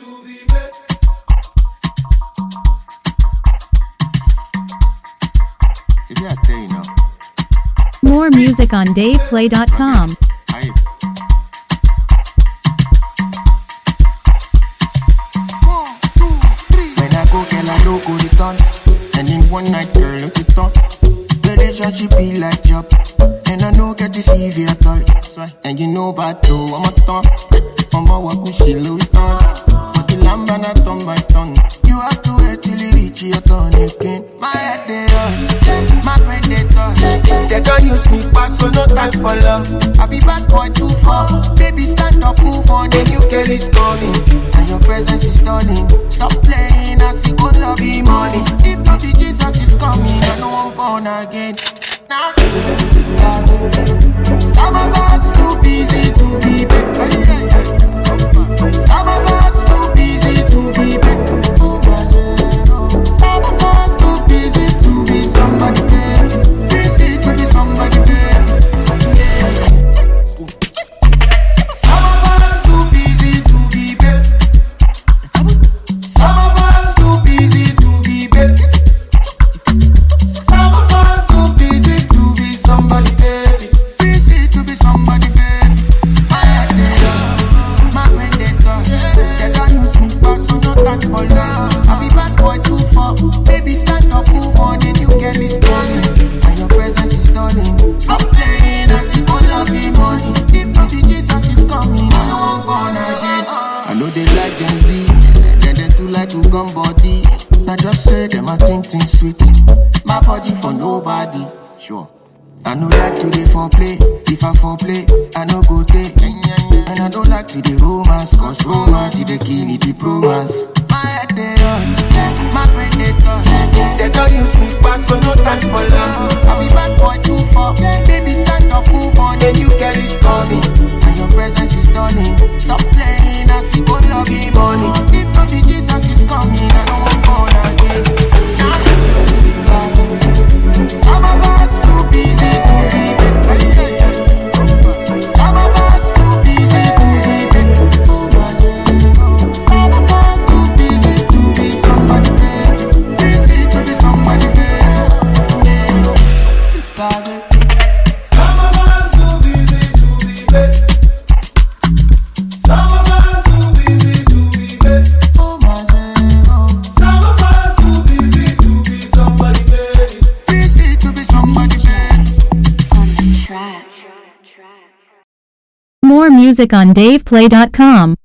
More music on DavePlay.com. When I go, girl, I don't go return. And in one night, girl, look it up. Relationship be like job, and I don't get to see you at all. And you know about too, I'm a thumb. I'm a wakushi little thumb. But the lamb and I turn by turn. You have to wait till you reach your turn again. My head they hurt, my brain they touch. They don't use me back, so no time for love. I be bad boy too far. Baby, stand up, move on, the new girl is coming. And your presence is stunning. Stop playing, I see good love be money. If not the Jesus is coming, I know I'm born again. Now, some of us too busy to be back. Some of us too busy to be back. Some of us too busy to be somebody back. Busy to be somebody back. Some of us too busy to be back. Some of us too busy to be back. Some of us too busy to be somebody baby. Busy to be somebody baby. My head they touch, my brain they touch. They don't use me back, so no time for love. I be bad boy too far. Baby, stand up, move on, the new girl is coming. And your presence is stunning. Stop playing, I see good love be money. If not the Jesus is coming, I know I'm gonna get. I know they like Gen Z, then they too like to gun body. I just say them I think sweet. My body for nobody, sure. I know like to the foreplay. If I foreplay, I no go take. And I don't like to the romance, cause romance is the kill it, the romance. My head they hurt, my brain they touch. They don't use me back, so no time for love. I be bad boy too far. Baby, stand up, move on, the new girl is coming. And your presence is stunning. Stop playing, I see good love be money. If not the Jesus is coming, I know I'm born again. Some of us too busy to be back. Some of us too busy to be back. Some of us too busy to be somebody back. Busy to be somebody back. Some of us too busy to be back. Some of us too busy to be back. Some of us too busy to be somebody back. Busy to be somebody back. On the track. More music on DavePlay.com.